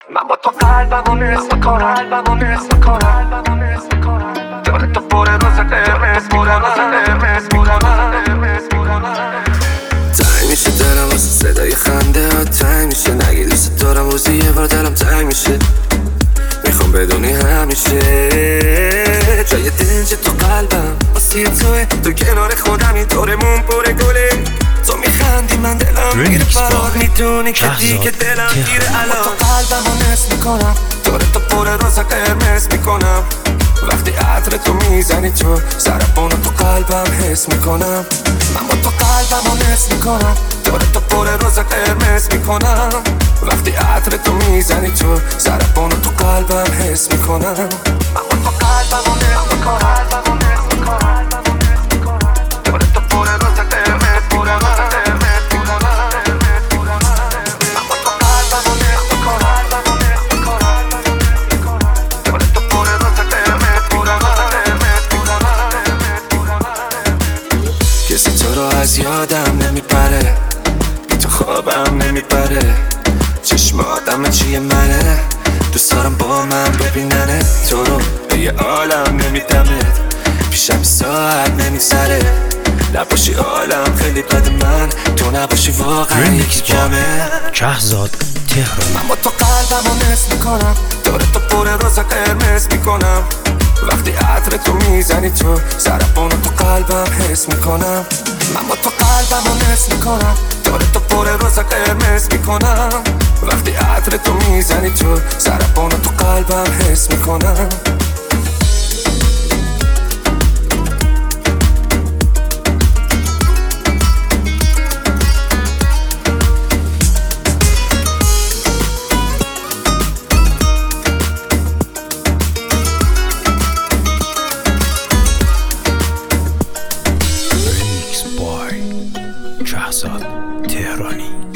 من با تو قلبمو نصف میکنم داره تو پر روز قرمز میکنم تنگ میشه دلم واسه صدای خنده ها، تنگ میشه نگی دوست دارم روزی یه بار دلم تنگ میشه. میخوام بدونی همیشه جای دنج تو قلبم واسه توه، تو کنار خودم اینطورمون پر گله. تو میخندی من دلم میره فرار، میدونی که دیگه دلم گیره الان. تو قلبمو نصف میکنم داره تو پر روز قرمز میکنم. وقتی عطر تو میزنی تو سرپونو تو قلبم حس میکنم. من با تو قلبمو نصف میکنم داره تو پر روز قرمز میکنم. وقتی عطر تو میزنی تو سرپونو تو قلبم حس میکنم. من با تو قلبمو نصف میکنم داره تو پر روز قرمز میکنم. کسی تو رو از یادم نمیپره، بی تو خوابم نمیپره. چشماتم چیه منه، دوست دارم با من ببیننه. تو رو به یه عالم نمیدمت، پیشم ساعت نمیگذره. نباشی عالم خیلی بد، من تو نباشی واقعا یکی کمه. شهرزاد تهرانی. من با تو قلبمو نصف میکنم داره تو پر روز قرمز میکنم. وقتی عطر تو میزنی تو سرپونو تو قلبم حس میکنم. من با تو قلبمو نصف میکنم داره تو پر روز قرمز میکنم. وقتی عطر تو میزنی تو سرپونو تو قلبم حس میکنم. شهرزاد تهرانی.